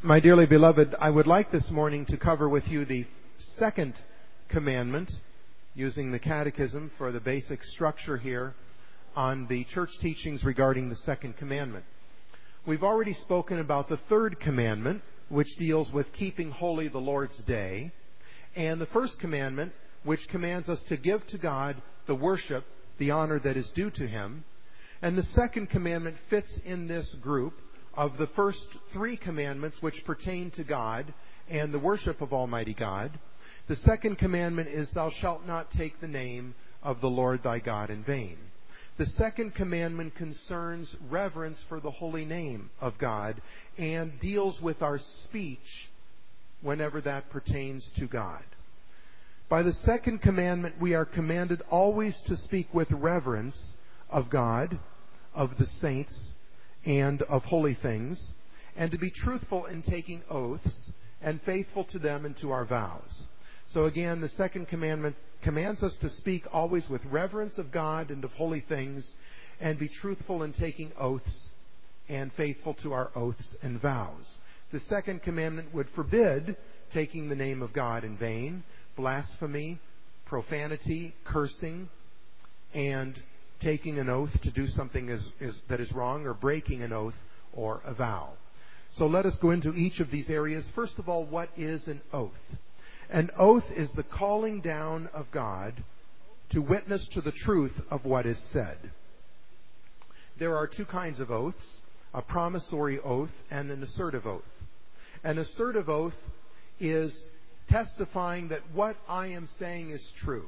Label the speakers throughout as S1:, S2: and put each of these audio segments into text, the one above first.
S1: My dearly beloved, I would like this morning to cover with you the second commandment, using the catechism for the basic structure here on the church teachings regarding the second commandment. We've already spoken about the third commandment, which deals with keeping holy the Lord's day, and the first commandment, which commands us to give to God the worship, the honor that is due to Him. And the second commandment fits in this group of the first three commandments which pertain to God and the worship of Almighty God. The second commandment is, "Thou shalt not take the name of the Lord thy God in vain." The second commandment concerns reverence for the holy name of God and deals with our speech whenever that pertains to God. By the second commandment, we are commanded always to speak with reverence of God, of the saints, and of holy things, and to be truthful in taking oaths and faithful to them and to our vows. So again, the second commandment commands us to speak always with reverence of God and of holy things, and be truthful in taking oaths and faithful to our oaths and vows. The second commandment would forbid taking the name of God in vain, blasphemy, profanity, cursing, and taking an oath to do something that is wrong, or breaking an oath or a vow. So let us go into each of these areas. First of all, what is an oath? An oath is the calling down of God to witness to the truth of what is said. There are two kinds of oaths, a promissory oath and an assertive oath. An assertive oath is testifying that what I am saying is true,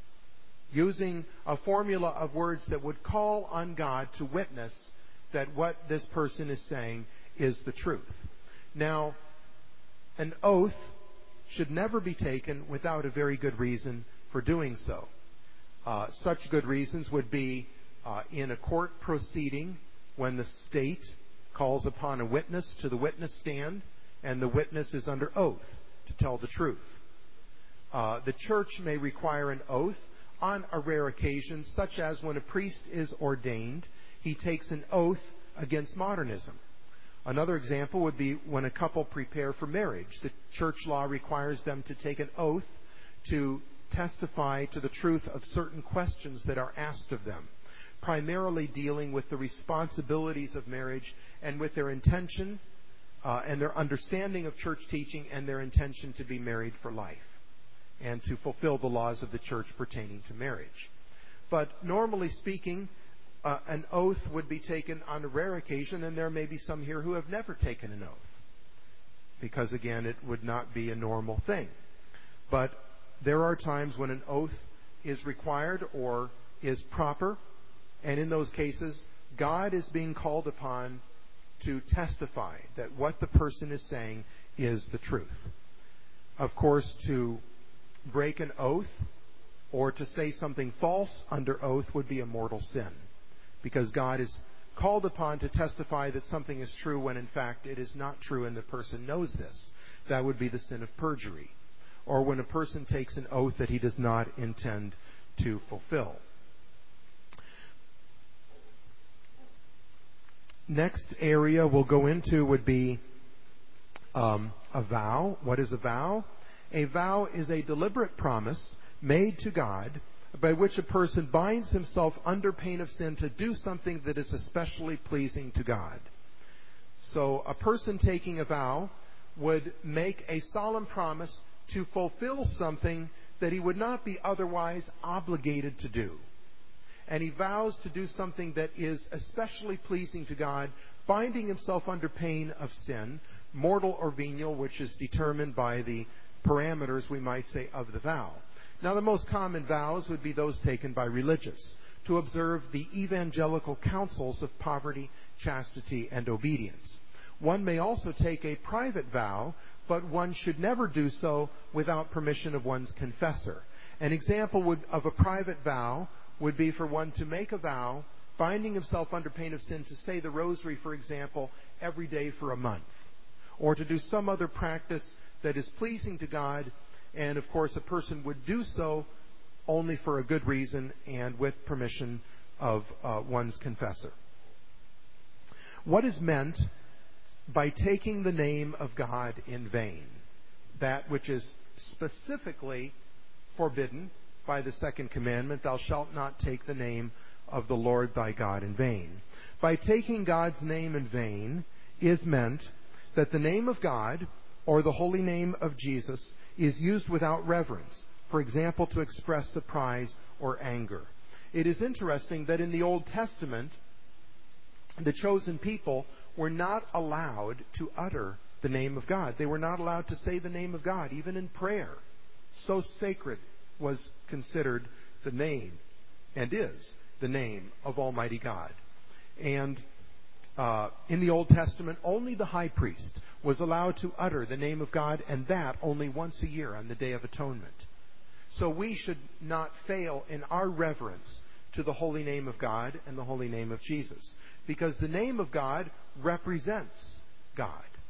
S1: using a formula of words that would call on God to witness that what this person is saying is the truth. Now, an oath should never be taken without a very good reason for doing so. Such good reasons would be in a court proceeding, when the state calls upon a witness to the witness stand, and the witness is under oath to tell the truth. The church may require an oath on a rare occasion, such as when a priest is ordained, he takes an oath against modernism. Another example would be when a couple prepare for marriage. The church law requires them to take an oath to testify to the truth of certain questions that are asked of them, primarily dealing with the responsibilities of marriage and with their intention and their understanding of church teaching and their intention to be married for life and to fulfill the laws of the church pertaining to marriage. But normally speaking, an oath would be taken on a rare occasion, and there may be some here who have never taken an oath, because again, it would not be a normal thing. But there are times when an oath is required or is proper, and in those cases, God is being called upon to testify that what the person is saying is the truth. Of course, to break an oath or to say something false under oath would be a mortal sin, because God is called upon to testify that something is true when in fact it is not true, and the person knows this. That would be the sin of perjury, or when a person takes an oath that he does not intend to fulfill. Next area we'll go into would be a vow. What is a vow? A vow is a deliberate promise made to God by which a person binds himself under pain of sin to do something that is especially pleasing to God. So a person taking a vow would make a solemn promise to fulfill something that he would not be otherwise obligated to do. And he vows to do something that is especially pleasing to God, binding himself under pain of sin, mortal or venial, which is determined by the parameters, we might say, of the vow. Now, the most common vows would be those taken by religious, to observe the evangelical counsels of poverty, chastity, and obedience. One may also take a private vow, but one should never do so without permission of one's confessor. An example of a private vow would be for one to make a vow, binding himself under pain of sin, to say the rosary, for example, every day for a month, or to do some other practice that is pleasing to God. And of course, a person would do so only for a good reason and with permission of one's confessor. What is meant by taking the name of God in vain, that which is specifically forbidden by the second commandment, thou shalt not take the name of the Lord thy God in vain. By taking God's name in vain is meant that the name of God or the holy name of Jesus is used without reverence, for example, to express surprise or anger. It is interesting that in the Old Testament, the chosen people were not allowed to utter the name of God. They were not allowed to say the name of God, even in prayer. So sacred was considered the name, and is the name of Almighty God. And in the Old Testament, only the high priest was allowed to utter the name of God, and that only once a year on the Day of Atonement. So we should not fail in our reverence to the holy name of God and the holy name of Jesus, because the name of God represents God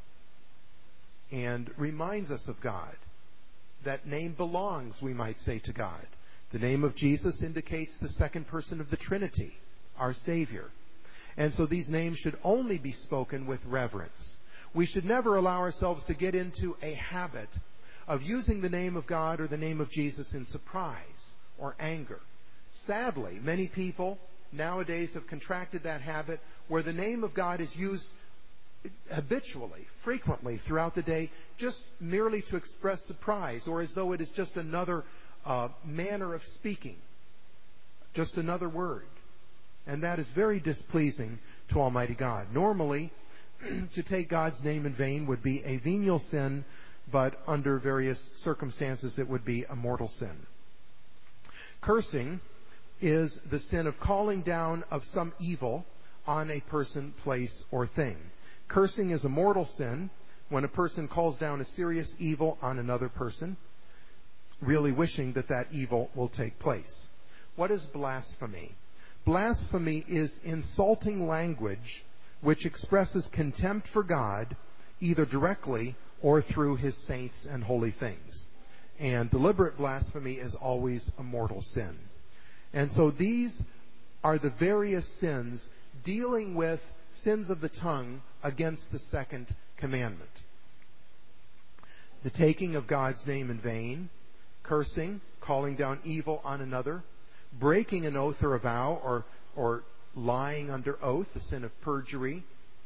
S1: and reminds us of God. That name belongs, we might say, to God. The name of Jesus indicates the second person of the Trinity, our Savior. And so these names should only be spoken with reverence. We should never allow ourselves to get into a habit of using the name of God or the name of Jesus in surprise or anger. Sadly, many people nowadays have contracted that habit where the name of God is used habitually, frequently throughout the day, just merely to express surprise, or as though it is just another manner of speaking, just another word. And that is very displeasing to Almighty God. Normally, to take God's name in vain would be a venial sin, but under various circumstances it would be a mortal sin. Cursing is the sin of calling down of some evil on a person, place, or thing. Cursing is a mortal sin when a person calls down a serious evil on another person, really wishing that that evil will take place. What is blasphemy? Blasphemy is insulting language which expresses contempt for God, either directly or through His saints and holy things. And deliberate blasphemy is always a mortal sin. And so these are the various sins dealing with sins of the tongue against the second commandment. The taking of God's name in vain, cursing, calling down evil on another, breaking an oath or a vow, or lying under oath, the sin of perjury,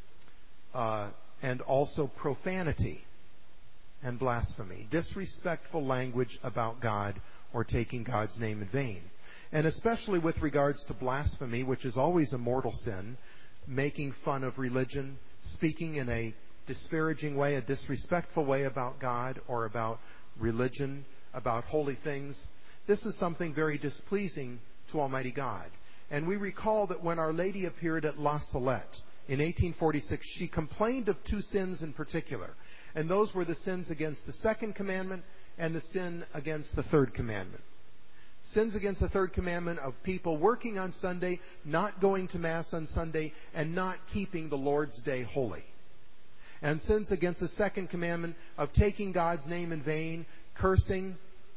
S1: and also profanity and blasphemy, disrespectful language about God or taking God's name in vain. And especially with regards to blasphemy, which is always a mortal sin, making fun of religion, speaking in a disparaging way, a disrespectful way about God or about religion, about holy things. This is something very displeasing to Almighty God. And we recall that when Our Lady appeared at La Salette in 1846, she complained of two sins in particular. And those were the sins against the second commandment and the sin against the third commandment. Sins against the third commandment of people working on Sunday, not going to Mass on Sunday, and not keeping the Lord's Day holy. And sins against the second commandment of taking God's name in vain, cursing,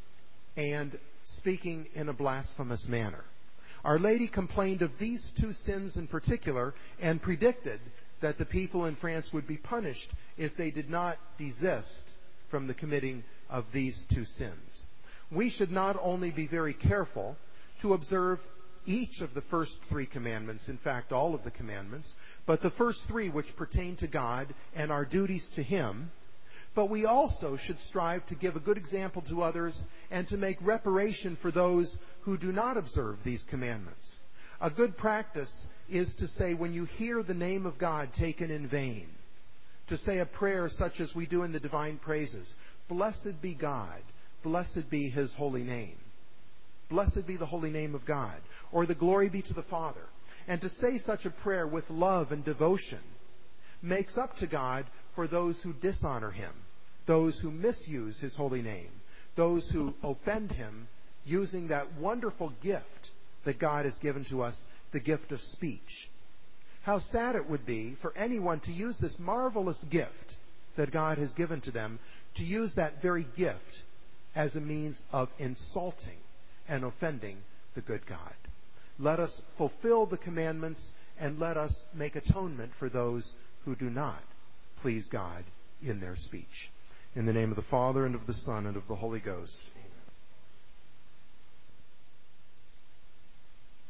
S1: and speaking in a blasphemous manner. Our Lady complained of these two sins in particular and predicted that the people in France would be punished if they did not desist from the committing of these two sins. We should not only be very careful to observe each of the first three commandments, in fact all of the commandments, but the first three which pertain to God and our duties to Him, but we also should strive to give a good example to others and to make reparation for those who do not observe these commandments. A good practice is to say, when you hear the name of God taken in vain, to say a prayer such as we do in the Divine Praises, "Blessed be God, blessed be His holy name. Blessed be the holy name of God," or "The glory be to the Father." And to say such a prayer with love and devotion makes up to God for those who dishonor Him, those who misuse His holy name, those who offend Him using that wonderful gift that God has given to us, the gift of speech. How sad it would be for anyone to use this marvelous gift that God has given to them, to use that very gift as a means of insulting and offending the good God. Let us fulfill the commandments and let us make atonement for those who do not. please God in their speech. In the name of the Father, and of the Son, and of the Holy Ghost.